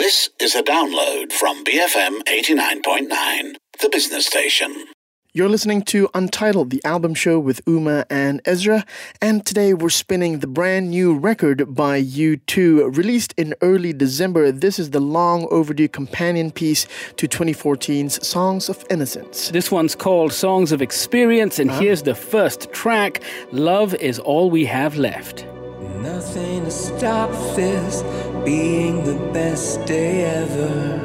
This is a download from BFM 89.9, the business station. You're listening to Untitled, the album show with Uma and Ezra, and today we're spinning the brand new record by U2, released in early December. This is the long overdue companion piece to 2014's Songs of Innocence. This one's called Songs of Experience, and here's the first track, Love Is All We Have Left. Nothing to stop this being the best day ever.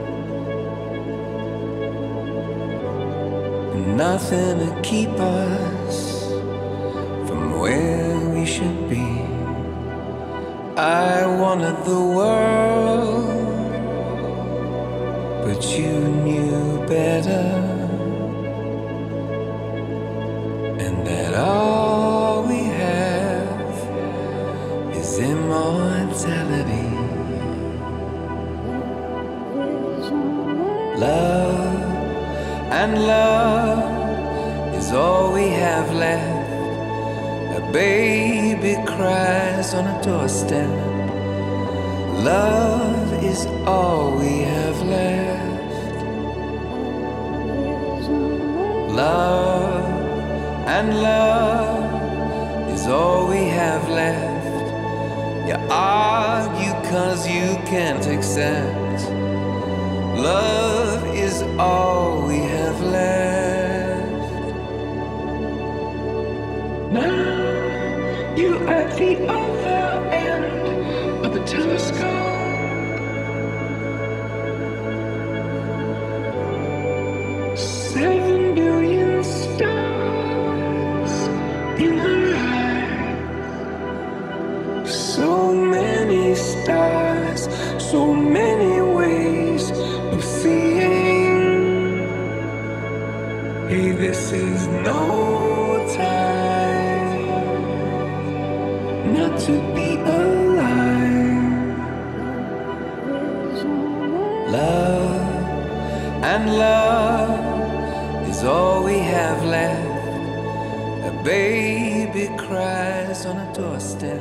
Nothing to keep us from where we should be. I wanted the world, but you knew better. And that all we have is immortality. Love and love is all we have left. A baby cries on a doorstep. Love is all we have left. Love and love is all we have left. You argue 'cause you can't accept. Love is all we have left. Now you're at the other end of the telescope. 7 billion stars in her eyes. So many stars, so many ways of seeing. Hey, this is no time not to be alive. Love and love is all we have left. A baby cries on a doorstep.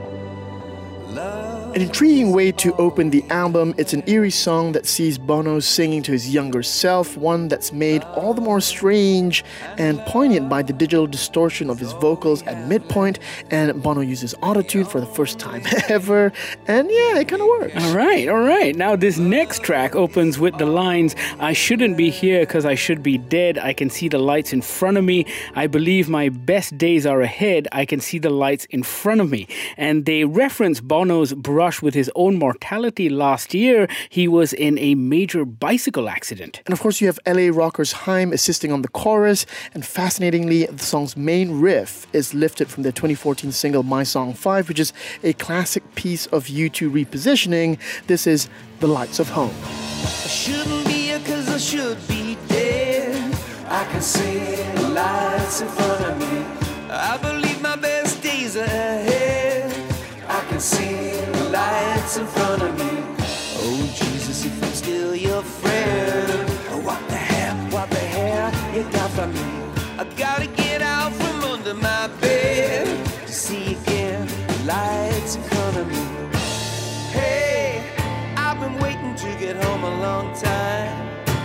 An intriguing way to open the album. It's an eerie song that sees Bono singing to his younger self, one that's made all the more strange and poignant by the digital distortion of his vocals at midpoint, and Bono uses autotune for the first time ever, and yeah, it kind of works. All right. Now this next track opens with the lines, I shouldn't be here because I should be dead. I can see the lights in front of me. I believe my best days are ahead. I can see the lights in front of me. And they reference Bono's brush with his own mortality last year. He was in a major bicycle accident. And of course you have LA rockers Haim assisting on the chorus, and fascinatingly the song's main riff is lifted from their 2014 single My Song 5, which is a classic piece of U2 repositioning. This is The Lights of Home. I shouldn't be here 'cause I should be dead. I can see the lights in front of me. I believe my best days are ahead. I can see the lights in front of me. Oh Jesus, if I'm still your friend, oh, what the hair you got from me. I gotta get out from under my bed to see again the lights in front of me. Hey, I've been waiting to get home a long time.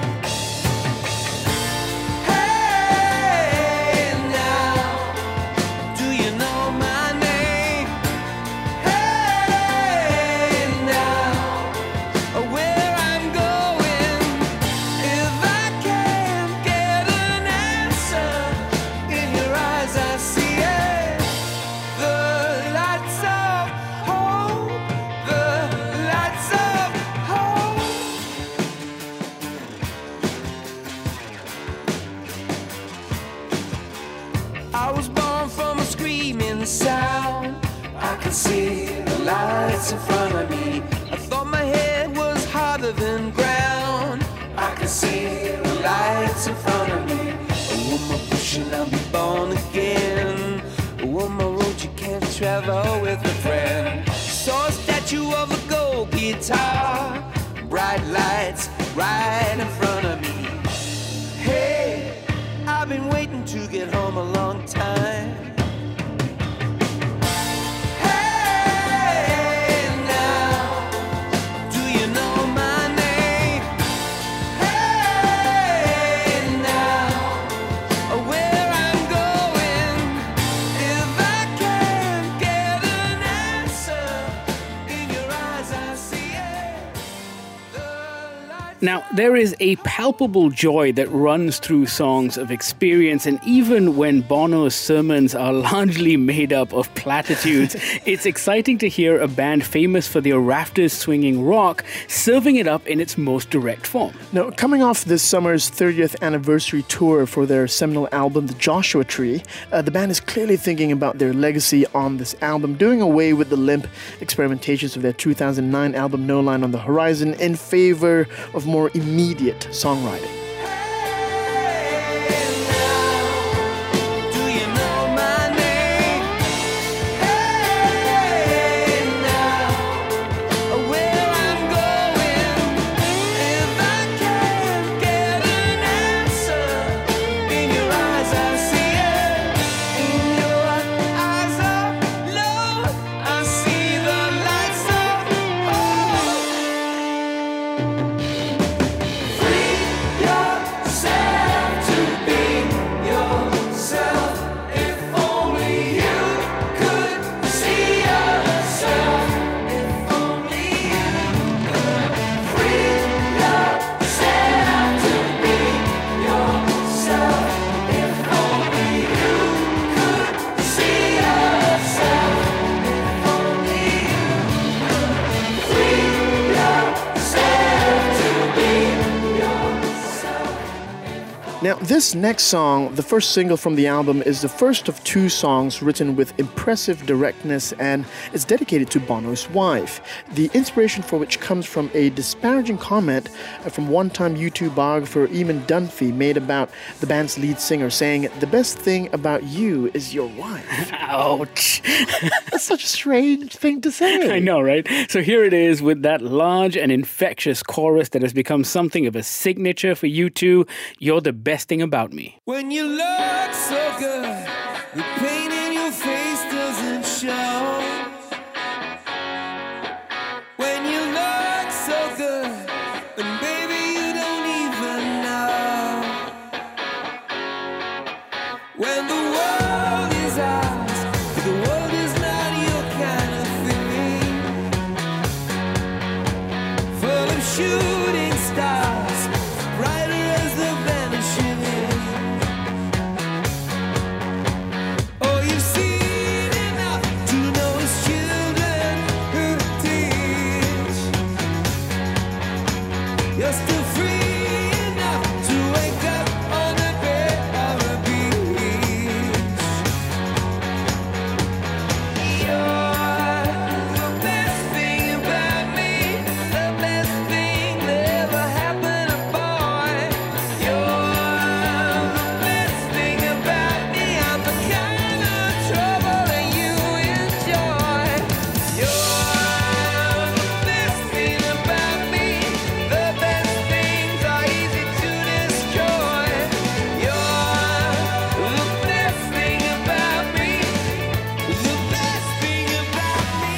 Sound. I can see the lights in front of me. I thought my head was harder than ground. I can see the lights in front of me. Oh, one more push and I'll be born again. Oh, one more road you can't travel with a friend. Saw a statue of a gold guitar. Bright lights right in front of me. Hey, I've been waiting to get home a long time. Hey, now, do you know Now, there is a palpable joy that runs through songs of experience, and even when Bono's sermons are largely made up of platitudes, it's exciting to hear a band famous for their rafters swinging rock serving it up in its most direct form. Now, coming off this summer's 30th anniversary tour for their seminal album, The Joshua Tree, the band is clearly thinking about their legacy on this album, doing away with the limp experimentations of their 2009 album No Line on the Horizon in favor of more immediate songwriting. Now, this next song, the first single from the album, is the first of two songs written with impressive directness, and it's dedicated to Bono's wife. The inspiration for which comes from a disparaging comment from one-time YouTube biographer Eamon Dunphy made about the band's lead singer, saying, "The best thing about you is your wife." Ouch. That's such a strange thing to say. I know, right? So here it is with that large and infectious chorus that has become something of a signature for you two. You're the best thing about me. When you look so good, the pain in your face doesn't show. When you look so good, and baby you don't even know. When the world is ours, the world is not your kind of thing. Full of shooting stars, brighter as the vanishing. You're still free enough to wake up on the bed of a beach. You're the best thing about me, the best thing that ever happened to a boy. You're the best thing about me, I'm the kind of trouble that you enjoy. You're the best thing about me, the best things are easy to destroy. You're the best thing about me, the best thing about me.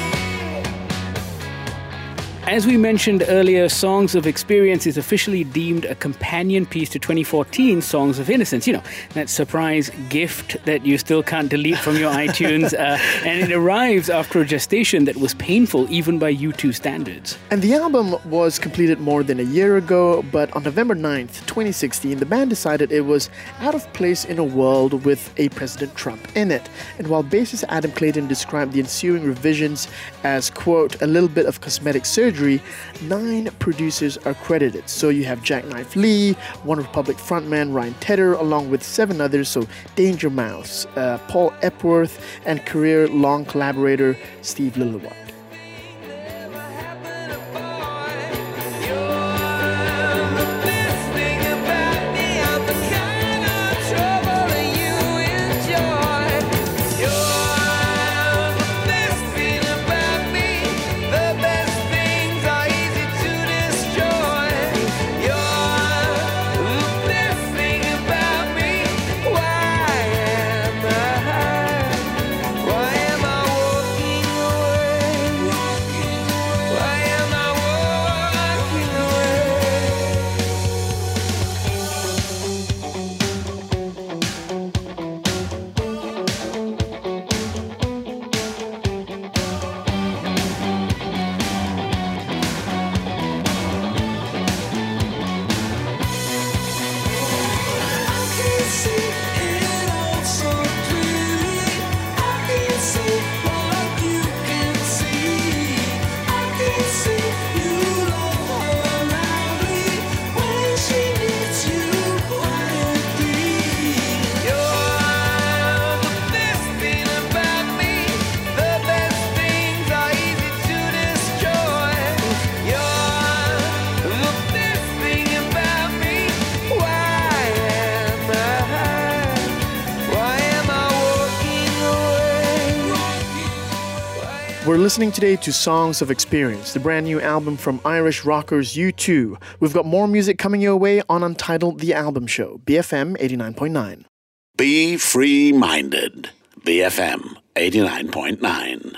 As we mentioned earlier, Songs of Experience is officially deemed a companion piece to 2014 Songs of Innocence. You know, that surprise gift that you still can't delete from your iTunes. And it arrives after a gestation that was painful even by U2 standards. And the album was completed more than a year ago, but on November 9th, 2016, the band decided it was out of place in a world with a President Trump in it. And while bassist Adam Clayton described the ensuing revisions as, quote, a little bit of cosmetic surgery, 9 producers are credited. So you have Jackknife Lee, One Republic frontman Ryan Tedder, along with 7 others, so Danger Mouse, Paul Epworth, and career-long collaborator Steve Lillywhite. Why am I walking away? We're listening today to Songs of Experience, the brand new album from Irish rockers U2. We've got more music coming your way on Untitled The Album Show, BFM 89.9. Be free-minded. BFM 89.9.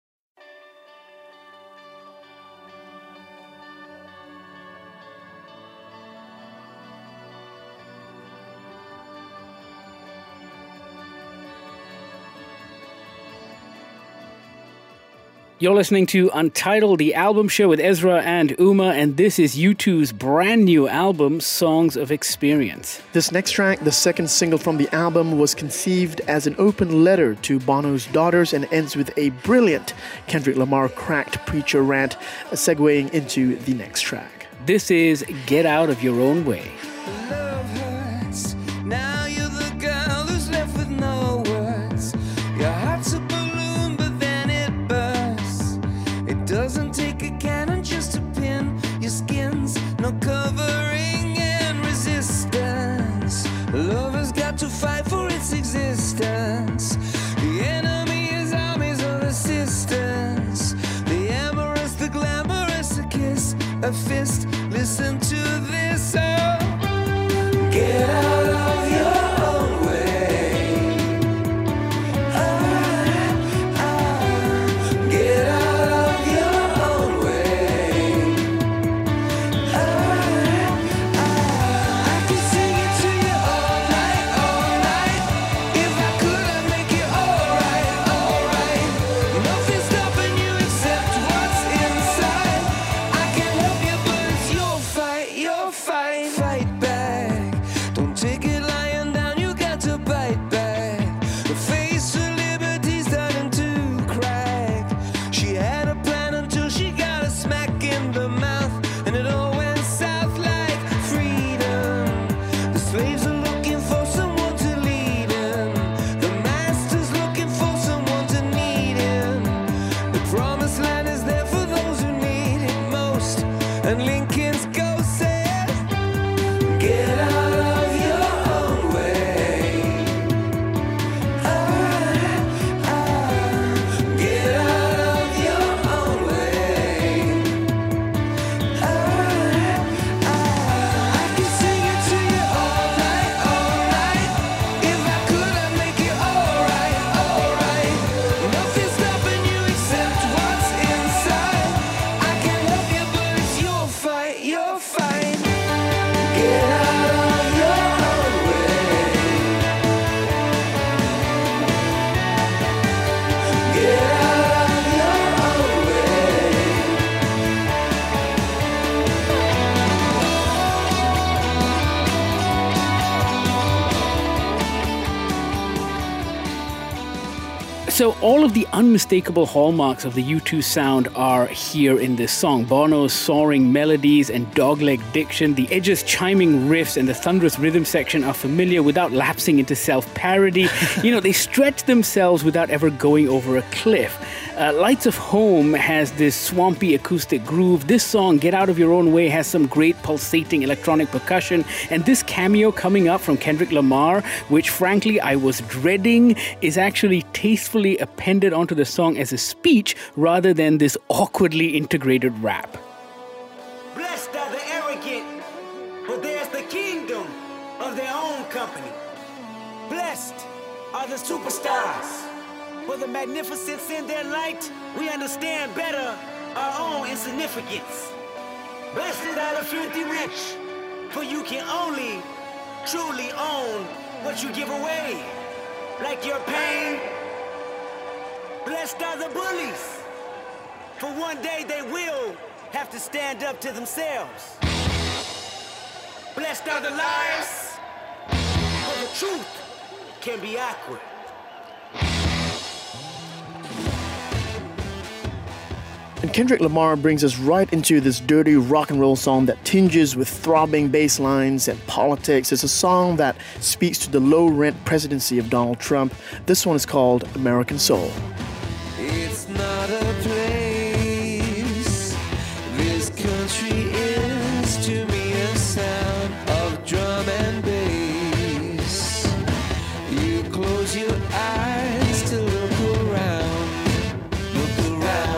You're listening to Untitled, the album show with Ezra and Uma, and this is U2's brand new album, Songs of Experience. This next track, the second single from the album, was conceived as an open letter to Bono's daughters and ends with a brilliant Kendrick Lamar cracked preacher rant, segueing into the next track. This is Get Out of Your Own Way. Love hurts. Now you're the girl who's left with no words. Your heart's a balloon, but then it bursts. It doesn't take a cannon just to pin your skin's no covering and resistance. Love has got to fight for its existence. The enemy is armies of assistance. The amorous, the glamorous, a kiss, a fist. Listen to this, oh. Get out of your own way. Get out of your own way. I can sing it to you all night, all night. If I could, I'd make it alright, alright. Nothing's stopping you except what's inside. I can help you, but it's your fight, your fight. Fight back. Don't take it lying down, you got to bite back. The face of liberty's starting to crack. She had a plan until she got a smack in the mouth, and it all went south like freedom. The slaves are looking for someone to lead them. The master's looking for someone to need him. The promised land is there for those who need it most. And Lincoln's ghost says, get out of your own way. Get out of your own way. I can sing it to you all night, all night. If I could, I'd make it alright, alright. Nothing's stopping you except what's inside. I can help you, but it's your fight, your fight. Get out of your own way. Get out of your own way. So all of the unmistakable hallmarks of the U2 sound are here in this song. Bono's soaring melodies and dogleg diction, the Edge's chiming riffs and the thunderous rhythm section are familiar without lapsing into self-parody. They stretch themselves without ever going over a cliff. Lights of Home has this swampy acoustic groove. This song, Get Out of Your Own Way, has some great pulsating electronic percussion. And this cameo coming up from Kendrick Lamar, which frankly I was dreading, is actually tastefully appended onto the song as a speech rather than this awkwardly integrated rap. Blessed are the arrogant, for theirs the kingdom of their own company. Blessed are the superstars, for the magnificence in their light, we understand better our own insignificance. Blessed are the filthy rich, for you can only truly own what you give away, like your pain. Blessed are the bullies, for one day they will have to stand up to themselves. Blessed are the liars, for the truth can be awkward. And Kendrick Lamar brings us right into this dirty rock and roll song that tinges with throbbing bass lines and politics. It's a song that speaks to the low-rent presidency of Donald Trump. This one is called American Soul. It's not a place. This country is to me a sound of drum and bass. You close your eyes to look around, look around.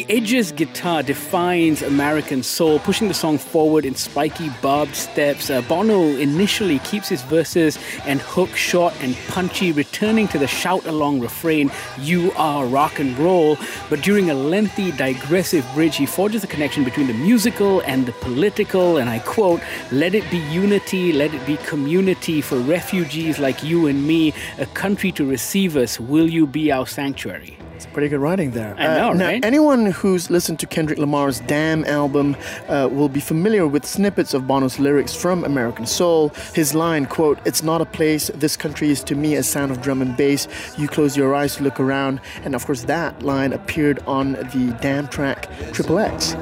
The Edge's guitar defines American soul, pushing the song forward in spiky, barbed steps. Bono initially keeps his verses and hook short and punchy, returning to the shout-along refrain, "You are rock and roll." But during a lengthy, digressive bridge, he forges a connection between the musical and the political, and I quote, "Let it be unity, let it be community for refugees like you and me, a country to receive us. Will you be our sanctuary?" It's pretty good writing there. I know, now, right? Anyone who's listened to Kendrick Lamar's Damn album will be familiar with snippets of Bono's lyrics from American Soul. His line, quote, "It's not a place, this country is to me a sound of drum and bass. You close your eyes to look around." And of course that line appeared on the Damn track Triple X.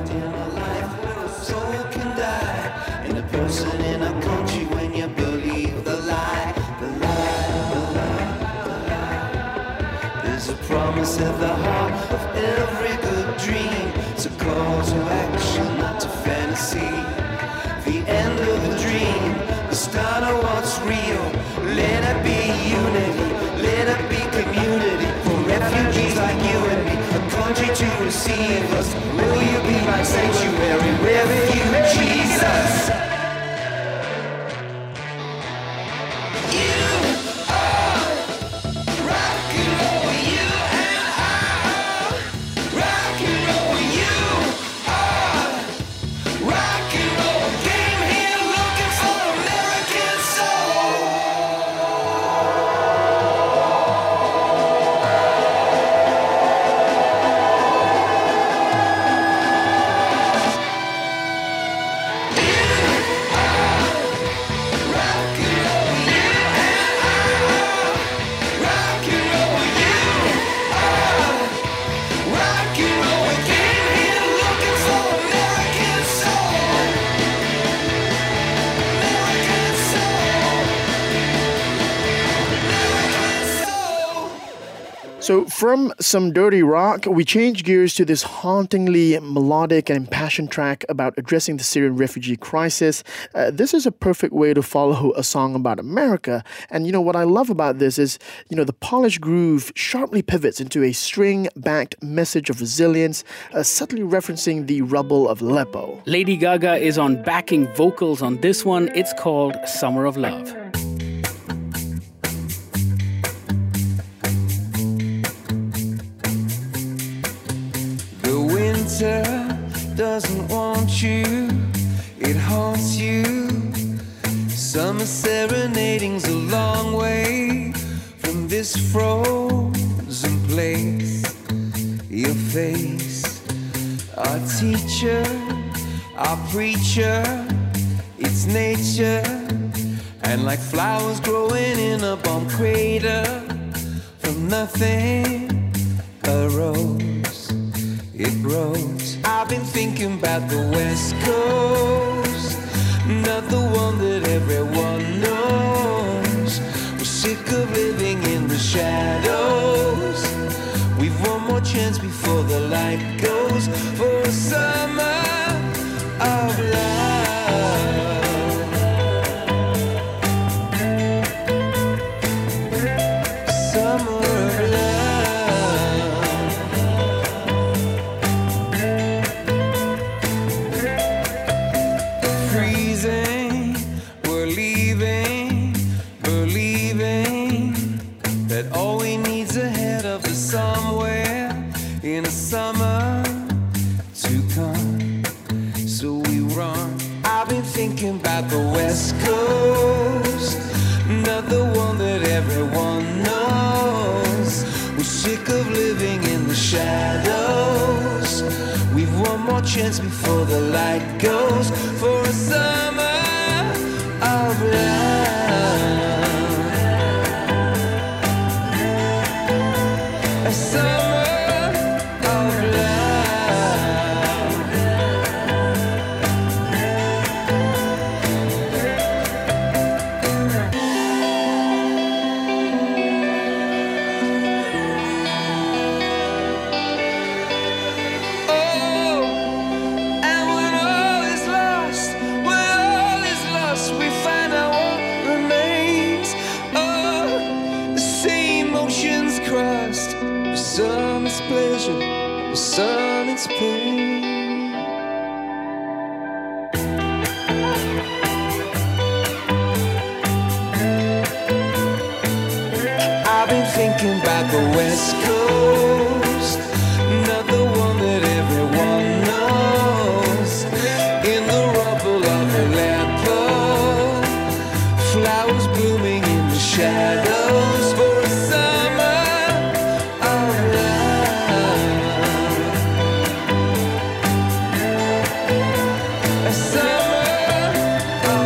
Promise at the heart of every good dream. It's a call to action, not to fantasy. The end of the dream, the start of what's real. Let it be unity, let it be community. For refugees like you and me, a country to receive us. Will you be my sanctuary, refugees us? So from some dirty rock, we change gears to this hauntingly melodic and impassioned track about addressing the Syrian refugee crisis. This is a perfect way to follow a song about America. And what I love about this is, the polished groove sharply pivots into a string-backed message of resilience, subtly referencing the rubble of Aleppo. Lady Gaga is on backing vocals on this one. It's called Summer of Love. Doesn't want you, it haunts you. Summer serenading's a long way from this frozen place. Your face, our teacher, our preacher, it's nature. And like flowers growing in a bomb crater, from nothing arose, it grows. I've been thinking about the West Coast, not the one that everyone knows. We're sick of living in the shadows. We've one more chance before the light goes for a summer of love. Summer of love. Thinking about the West Coast, not the one that everyone knows. We're sick of living in the shadows. We've one more chance before the light goes for a summer of love. A summer of love. like a West Coast, not the one that everyone knows. In the rubble of Aleppo, flowers blooming in the shadows for a summer of love. A summer of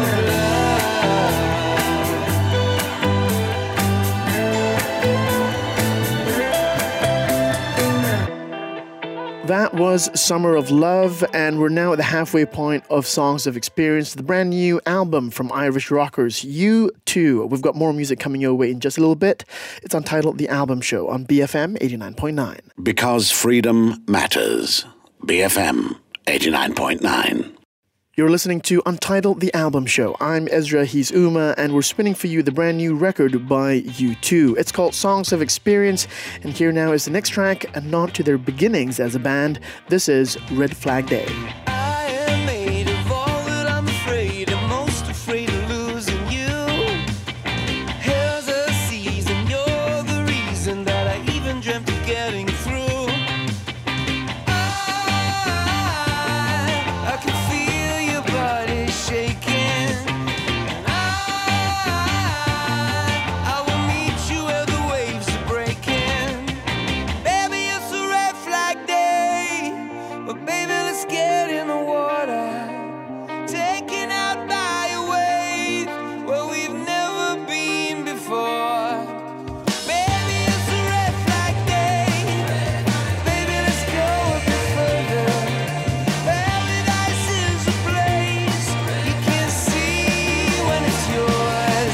That was Summer of Love, and we're now at the halfway point of Songs of Experience, the brand new album from Irish rockers U2. We've got more music coming your way in just a little bit. It's untitled The Album Show on BFM 89.9. Because freedom matters. BFM 89.9. You're listening to Untitled The Album Show. I'm Ezra, he's Uma, and we're spinning for you the brand new record by U2. It's called Songs of Experience, and here now is the next track, a nod to their beginnings as a band. This is Red Flag Day. I am made of all that I'm afraid, and most afraid of losing you. Hell's a season, you're the reason that I even dreamt of getting through. I can feel your body shaking. I will meet you where the waves are breaking. Baby, it's a red flag day, but baby, let's get in the water. Taken out by a wave where we've never been before. Baby, it's a red flag day. Baby, let's go a bit further. Paradise is a place you can see when it's yours.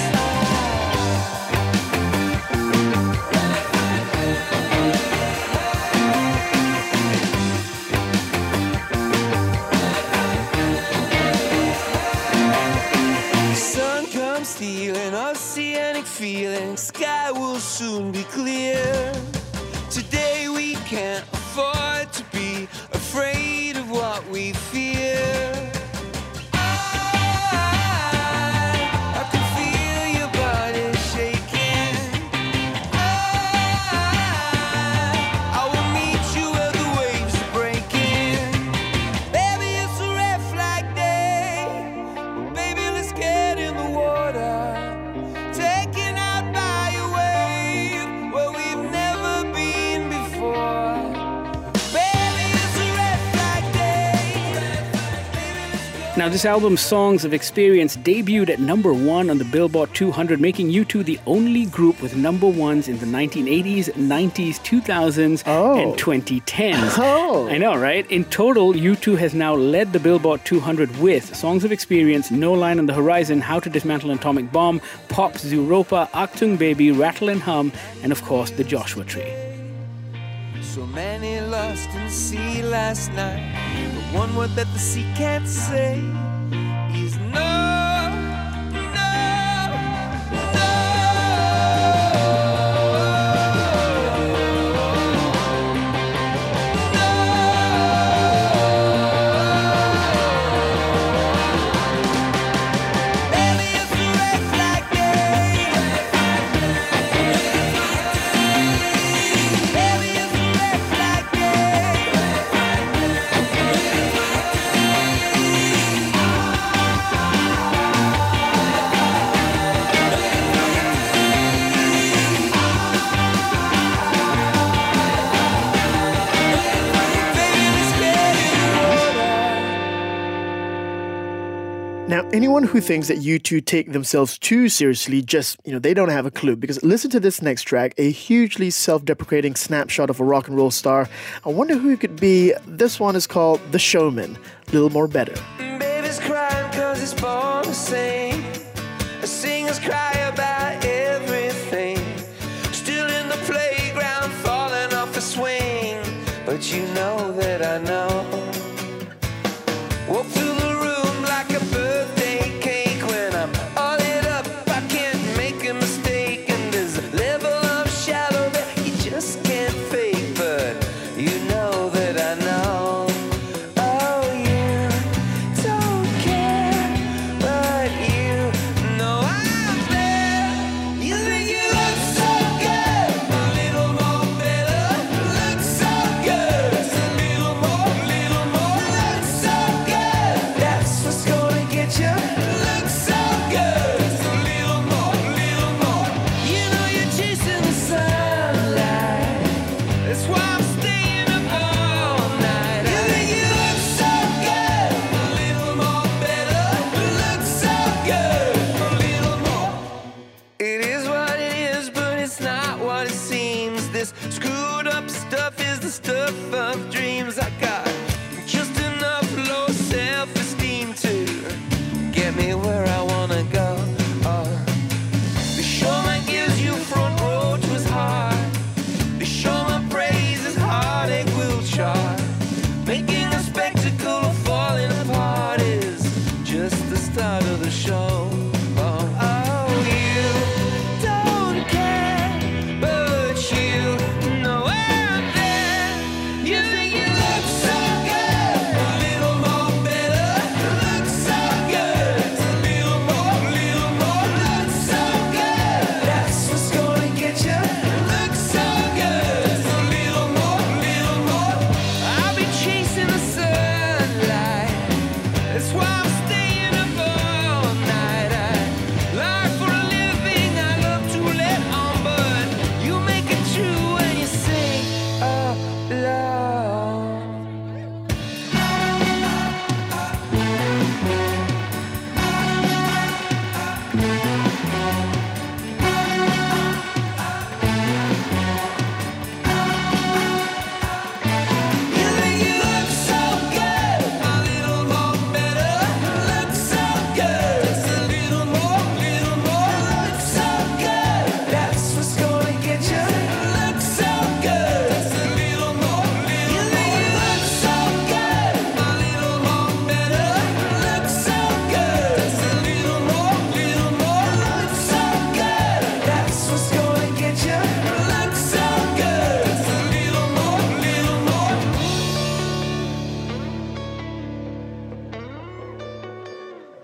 Sun comes stealing, oceanic feeling. Sky will soon be clear. Today we can't afford to be afraid of what we fear. I can feel your body shaking. I will meet you where the waves are breaking. Baby, it's a red flag day. Baby, let's get in the water. Taken out by a wave where we've never been before. Baby, it's a red flag day. Baby, let's go. Now, this album, Songs of Experience, debuted at number 1 on the Billboard 200, making U2 the only group with number ones in the 1980s, 90s, 2000s, and 2010s. Oh. I know, right? In total, U2 has now led the Billboard 200 with Songs of Experience, No Line on the Horizon, How to Dismantle an Atomic Bomb, Pop, Zooropa, Achtung Baby, Rattle and Hum, and of course, The Joshua Tree. So many lost in the sea last night. The one word that the sea can't say is no, no, no. Baby, it's a red flag day. Baby, it's a red flag day. Now, anyone who thinks that U2 take themselves too seriously just, they don't have a clue. Because listen to this next track, a hugely self-deprecating snapshot of a rock and roll star. I wonder who it could be. This one is called The Showman. A little more better. Baby's crying cause he's born to sing. Singers cry about everything. Still in the playground, falling off the swing. But you know that I know. Walk through the room like a birthday cake. When I'm all lit up, I can't make a mistake. And there's a level of shallow that you just can't fake. But you know that I know. Oh, you don't care, but you know I'm there. You think you look so good, a little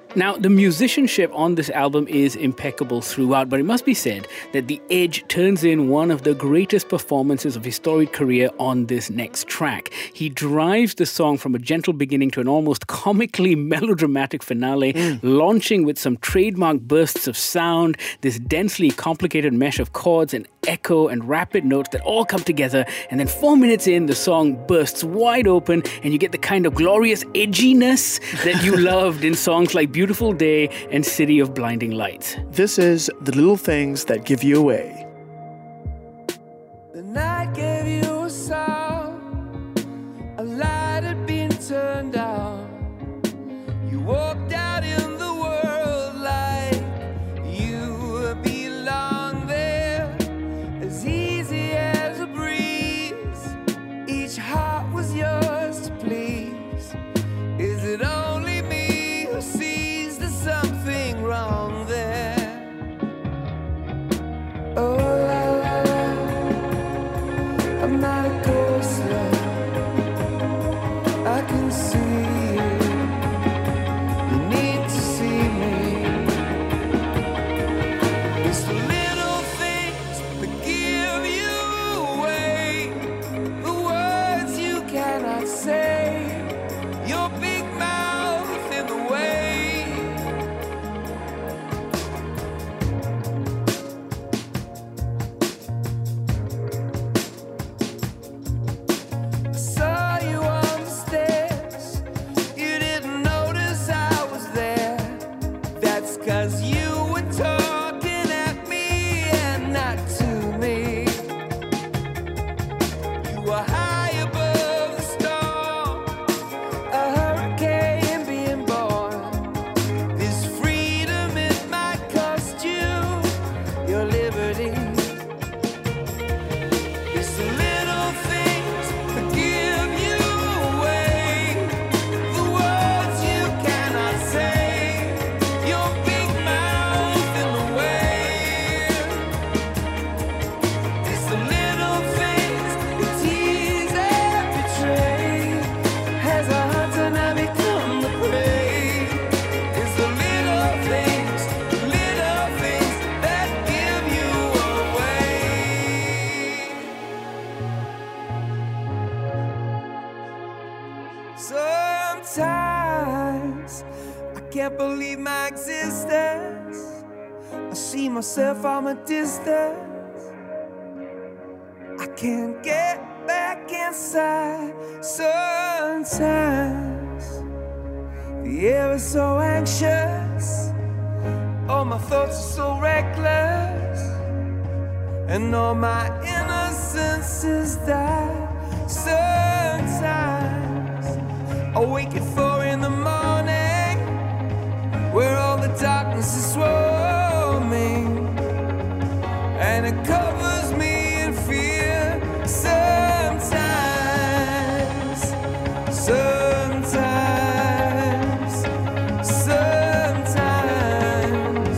Now, the musicianship on this album is impeccable throughout, but it must be said that The Edge turns in one of the greatest performances of his storied career on this next track. He drives the song from a gentle beginning to an almost comically melodramatic finale, launching with some trademark bursts of sound, this densely complicated mesh of chords and echo and rapid notes that all come together, and then 4 minutes in, the song bursts wide open and you get the kind of glorious edginess that you loved in songs like Beautiful Day and City of Blinding Lights. This is The Little Things That Give You Away. The night gave you a song, a light had been turned on. You walked out in the world like you belong there, as easy as a breeze. Each heart was yours to please. Is it only me who sees there's something wrong there? Oh, la, la, la. I'm not a ghost, love. I can see you. You need to see me. It's the little things that give you away, the words you cannot say, your big mouth in the way. I saw you on the stairs. You didn't notice I was there. That's 'cause you were talking at me and not to me. You were high above the storm, a hurricane being born. This freedom, it might cost you your liberty. It's the little things that give you away, the words you cannot say, your big mouth in the way. It's the little things that tease and betray, as a hunter now become the prey. It's the little things that give you away. Sometimes I can't believe my existence. I see myself from a distance. I can't get back inside. Sometimes the air is so anxious, all my thoughts are so reckless, and all my innocence is died. Sometimes I wake at 4 in the morning, where all the darkness is swarming, and it covers me in fear. Sometimes, sometimes, sometimes,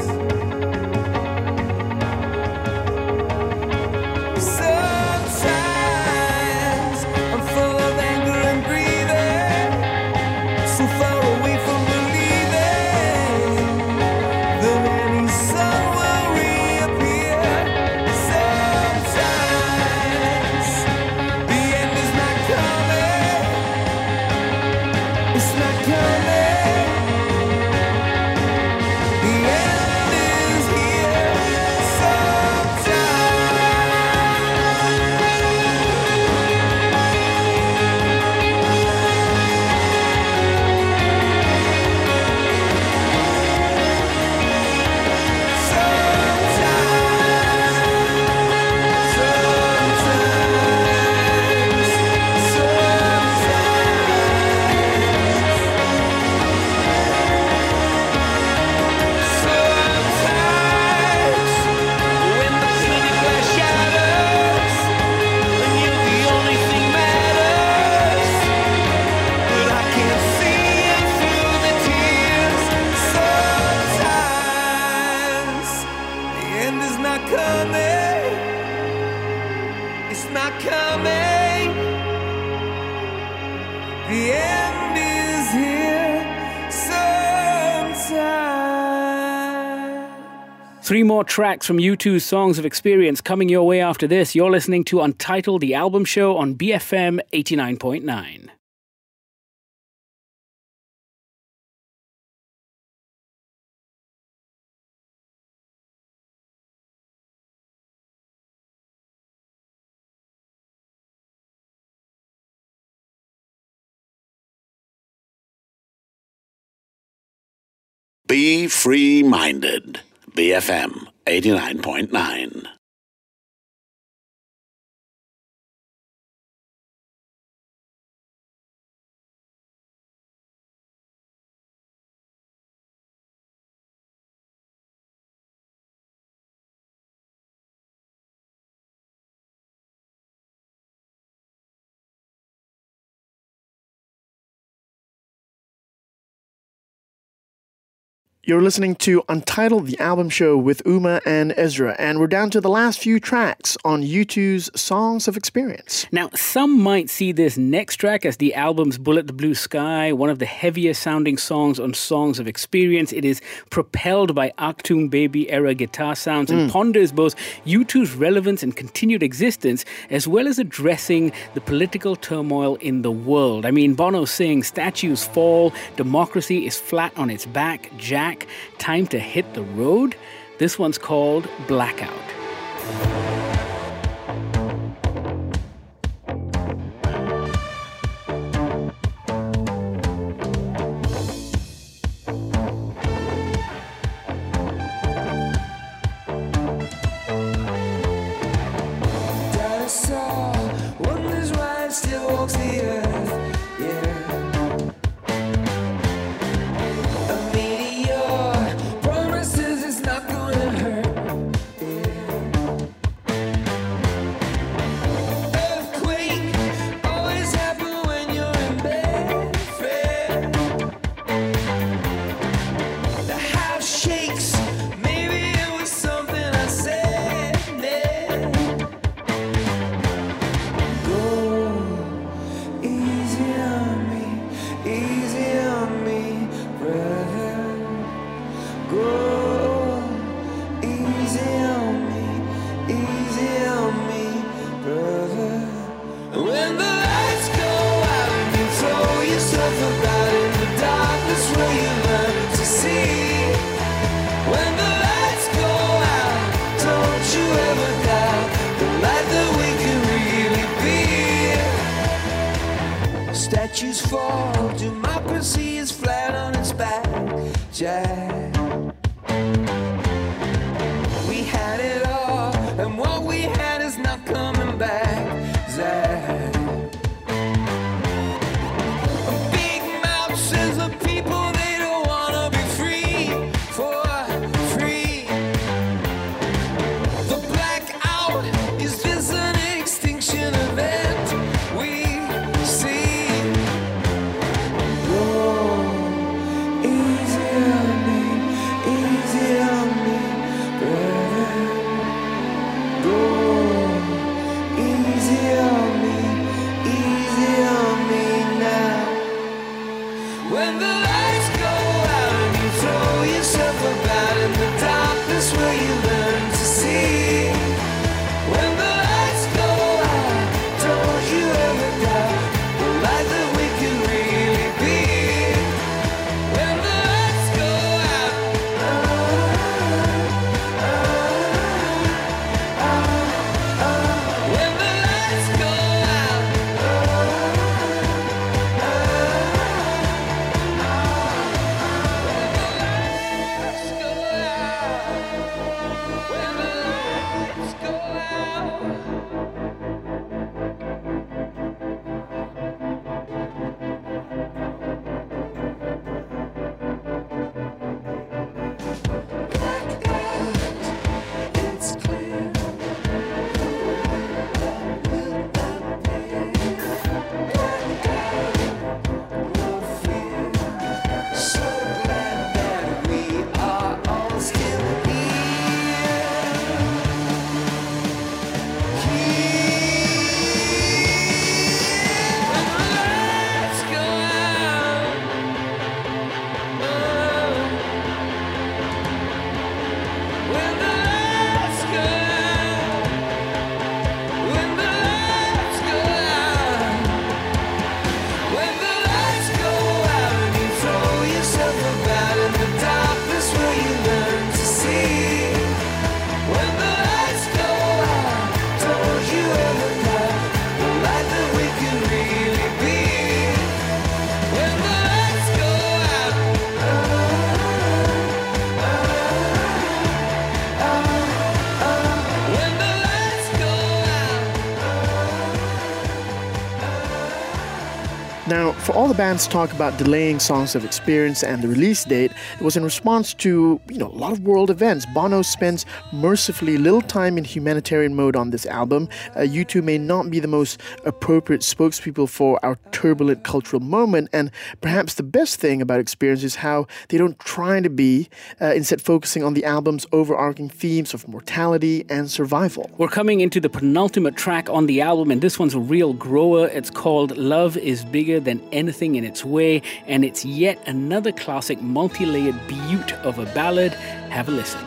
sometimes I'm full of anger and grieving, so far away from believing that any sun will reappear. Sometimes the end is not coming. It's not coming. The end is here. Sometimes. Three more tracks from U2's Songs of Experience coming your way after this. You're listening to Untitled, the album show on BFM 89.9. Be free-minded. BFM 89.9. You're listening to Untitled, the album show with Uma and Ezra, and we're down to the last few tracks on U2's Songs of Experience. Now, some might see this next track as the album's Bullet the Blue Sky, one of the heaviest sounding songs on Songs of Experience. It is propelled by Achtung Baby era guitar sounds and ponders both U2's relevance and continued existence, as well as addressing the political turmoil in the world. I mean, Bono sings, "Statues fall, democracy is flat on its back, Jack, time to hit the road." This one's called Blackout. Dinosaur, wonders why it still walks the earth. Yeah. A meteor promises it's not gonna hurt. Earthquake always happen when you're in bed, Fred. The house shakes. Maybe it was something I said. Go easy on me, brother. Go easy on me, brother. When the lights go out and you throw yourself about in the darkness where you learn to see. When the lights go out, don't you ever doubt the light that we can really be. Statues fall, democracy is flat on its back, Jack. We had it all, and what we had is not coming back, Zach. A big mouth says the people they don't wanna be free, for free. The blackout, is this an extinction event? We see. Go easy on me, brother. Go easy on me now. When the lights go out and you throw yourself about in the darkness where you learn to see. When the lights go out, don't you ever doubt the light that we can really be. When the lights go out, when the lights go out, let's go out. all the band's talk about delaying Songs of Experience and the release date, it was in response to, a lot of world events. Bono spends mercifully little time in humanitarian mode on this album. U2 may not be the most appropriate spokespeople for our turbulent cultural moment, and perhaps the best thing about Experience is how they don't try to be, instead focusing on the album's overarching themes of mortality and survival. We're coming into the penultimate track on the album, and this one's a real grower. It's called Love is Bigger Than Anything in Its Way, and it's yet another classic multi-layered beaut of a ballad. Have a listen.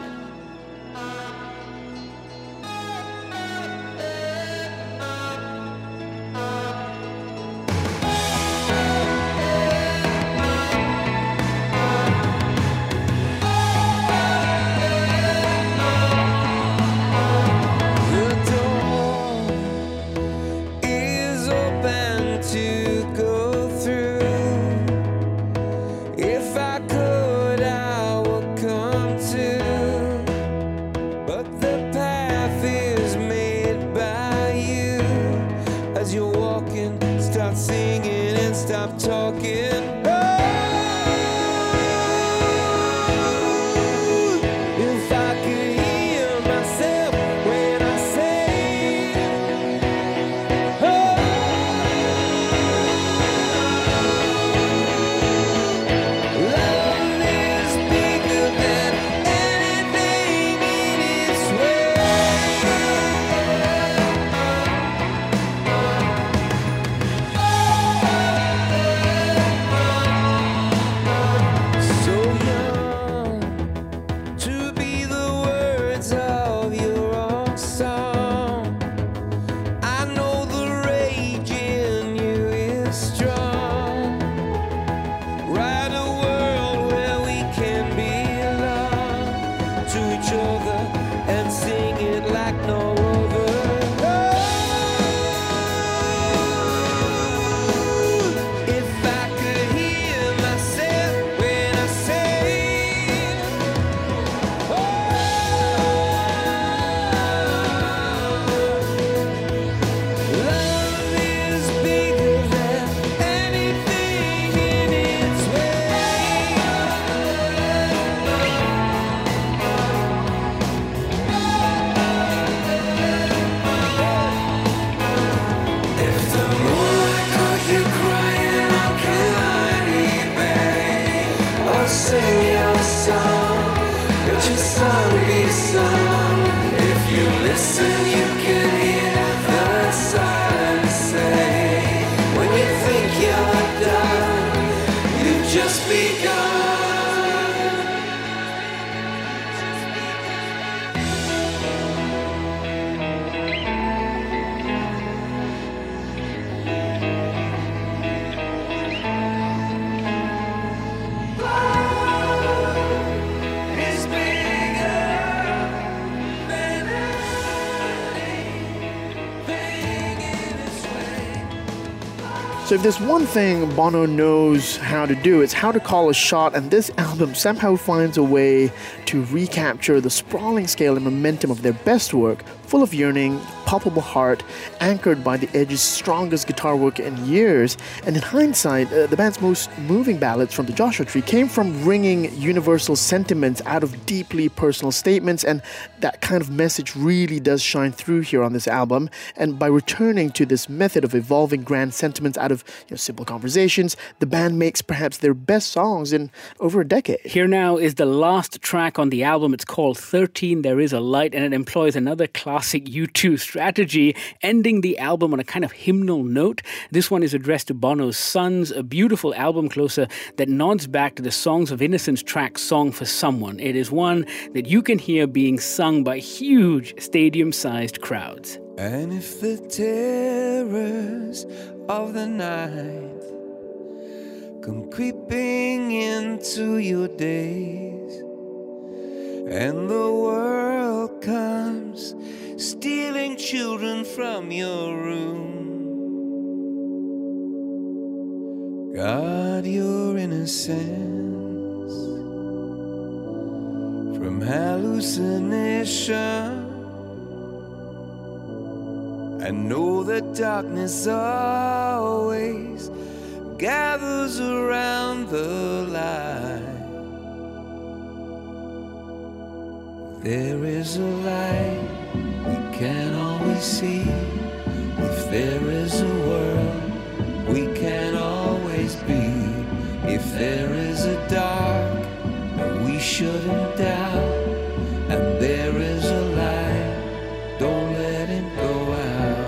So if there's one thing Bono knows how to do, it's how to call a shot, and this album somehow finds a way to recapture the sprawling scale and momentum of their best work, full of yearning, palpable heart, anchored by the Edge's strongest guitar work in years. And in hindsight, the band's most moving ballads from the Joshua Tree came from ringing universal sentiments out of deeply personal statements, and that kind of message really does shine through here on this album. And by returning to this method of evolving grand sentiments out of simple conversations, the band makes perhaps their best songs in over a decade. Here now is the last track on the album. It's called 13 There Is a Light, and it employs another classic U2 strategy, ending the album on a kind of hymnal note. This one is addressed to Bono's sons, a beautiful album closer that nods back to the Songs of Innocence track Song for Someone. It is one that you can hear being sung by huge stadium-sized crowds. And if the terrors of the night come creeping into your days, and the world comes stealing children from your room, guard your innocence from hallucination, and know that darkness always gathers around the light. There is a light we can't always see. If there is a world we can't always be. If there is a dark that we shouldn't doubt, and there is a light, don't let it go out.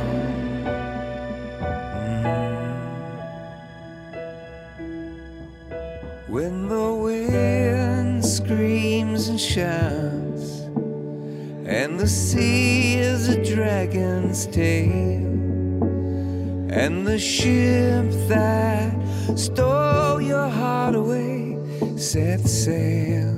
When the wind screams and shouts, and the sea is a dragon's tail, and the ship that stole your heart away set sail,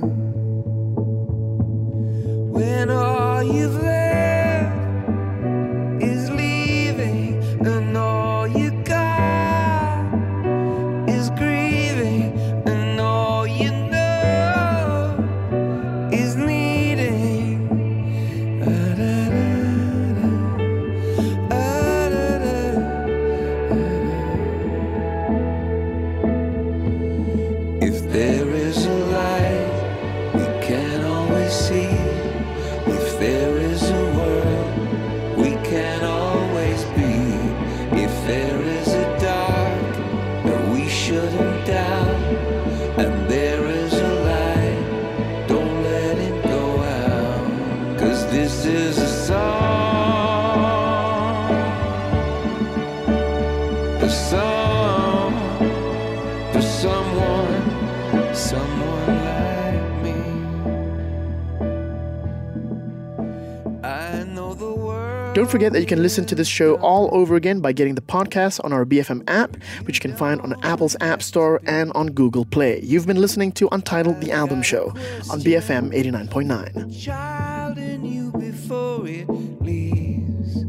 when all you've left is leaving, and all you got is grieving, and all you know is needing. If there is a light we can't always see, if there is a world we can't always be, if there is a dark that we shouldn't doubt, and there is a light, don't let it go out. 'Cause this is a song for someone like me. I know the world. Don't forget that you can listen to this show all over again by getting the podcast on our BFM app, which you can find on Apple's App Store and on Google Play. You've been listening to Untitled The Album Show on BFM 89.9. Child in you before it leaves.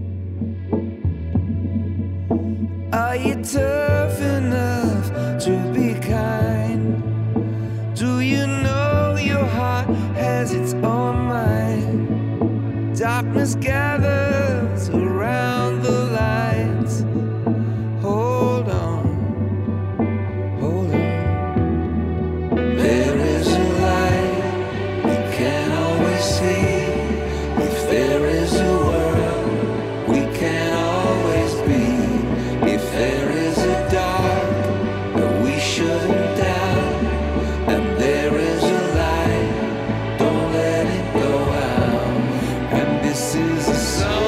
Are you tough enough to be kind? Do you know your heart has its own mind? Darkness gathers around the lights. Hold on, hold on. There is a light we can't always see. If there is a world we can't always be. If there is a dark that we shouldn't doubt, and there is a light, don't let it go out. And this is a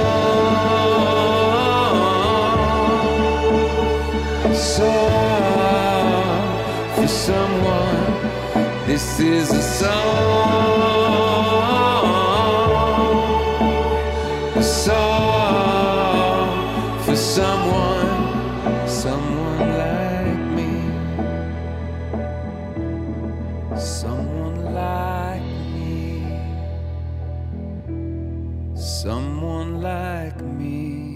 song for someone. This is a song for someone like me. Someone like me. Someone like me.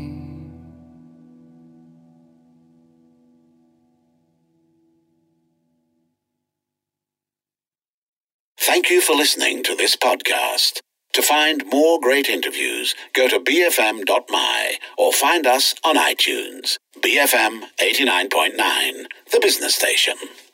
Thank you for listening to this podcast. To find more great interviews, go to bfm.my or find us on iTunes. BFM 89.9, the business station.